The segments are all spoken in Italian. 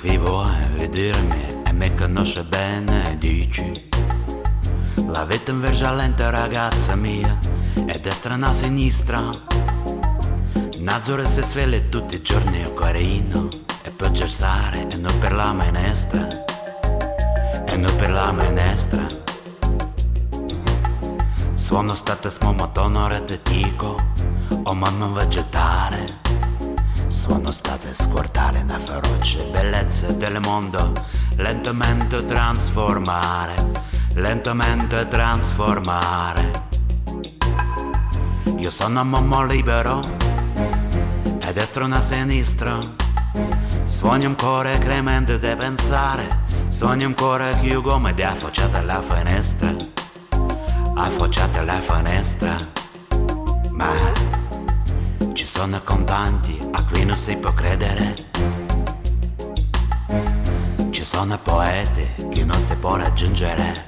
Qui vuoi vedermi e mi conosce bene, dici. La vita invece è lenta, ragazza mia, è destra a sinistra. Nazzure si sveglia tutti i giorni a carino, e per cessare e non per la menestra, e non per la menestra. Sono state smomotonore di tico, o ma non vegetare. Sono state scortare una feroce bellezza del mondo, lentamente trasformare, lentamente trasformare. Io sono un uomo libero, a destra e a sinistra. Sogno ancora cremente di pensare, sogno ancora che come di affacciate alla finestra, affacciate alla finestra. Ma ci sono contanti a cui non si può credere, ci sono poeti che non si può raggiungere.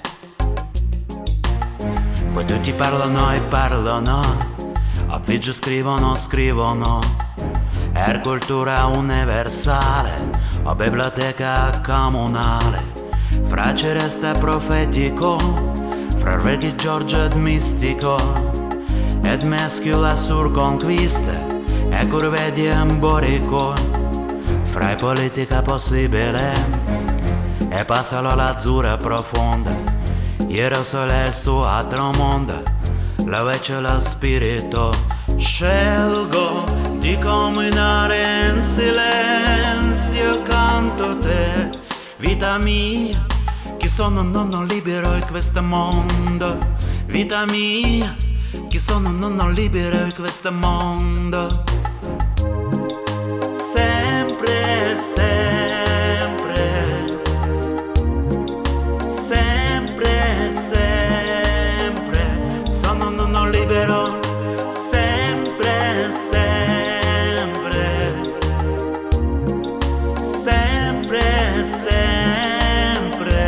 Poi tutti parlano e parlano, a video scrivono, è cultura universale, a biblioteca comunale. Fra ci resta profetico, fra re di Giorgio ed mistico, ed meschiula sur conquiste, e curve di emborico. Fra i politica possibile, e passalo all'azzurra profonda. Ieri sole il suo altro mondo, la vece lo spirito. Scelgo di camminare in silenzio canto te, vita mia, che sono nonno libero in questo mondo. Vita mia, che sono nonno libero in questo mondo. Sempre, sempre, sempre, sempre, sono nonno libero. Sempre, sempre, sempre, sempre.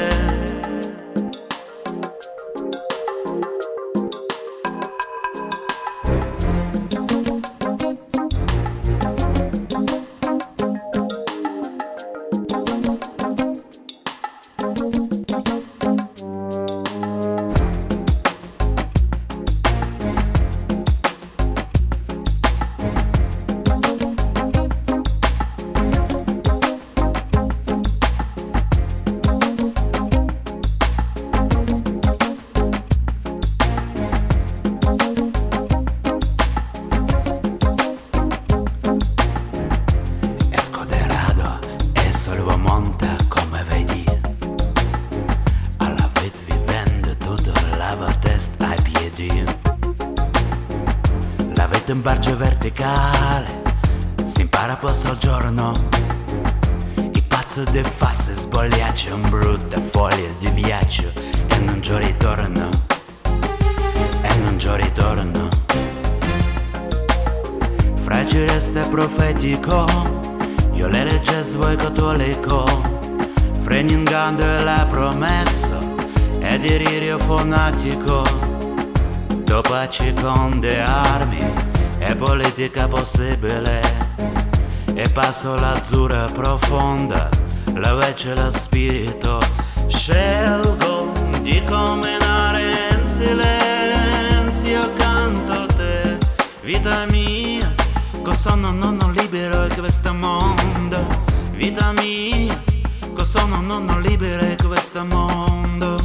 Monta come vedi, alla vita vivendo tutto lava testa ai piedi. La vita in barge verticale, si impara posto al giorno. I pazzi di face sbogliaccio, un brutta foglia di viaggio, e non già ritorno, e non già ritorno. Fra ci resta profetico, io le leggevo e cattolico, fregando la promessa e delirio fanatico. Dopo pace con le armi e politica possibile, e passo l'azzurra profonda, la vece lo spirito. Scelgo di camminare in silenzio canto te, vita mia, sono nonno libero in questo mondo. Vita mia, sono nonno libero in questo mondo.